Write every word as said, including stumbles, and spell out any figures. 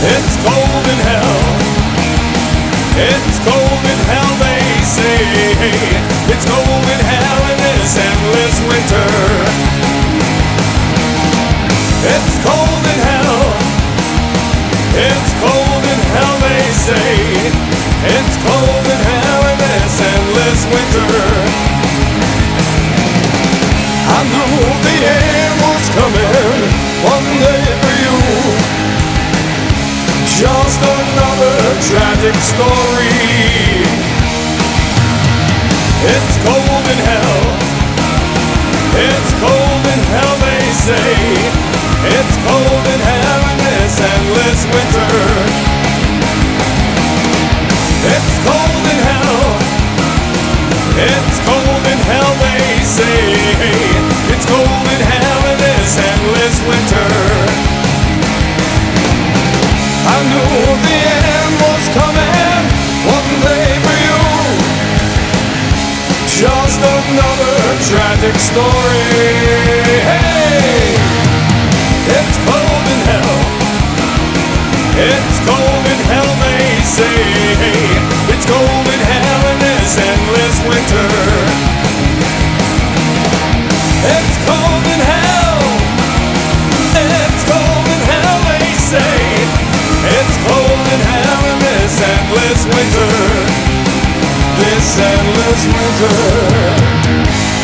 It's cold in hell. It's cold in hell, they say. It's cold in hell in this endless winter. It's cold in hell. It's cold in hell, they say. It's cold in hell in this endless winter. I knew the end was coming one day for you. Just another tragic story. It's cold in hell. It's cold in hell, they say. It's cold in hell in this endless winter. It's cold in hell. It's cold in hell, they say. It's cold in hell in this endless winter. I knew the end was coming one day for you. Just another tragic story. Hey, it's cold in hell. It's cold in hell, they say. It's cold in hell in this endless winter. It's cold in hell. It's cold in hell, they say. It's cold in hell in this endless winter. This endless winter.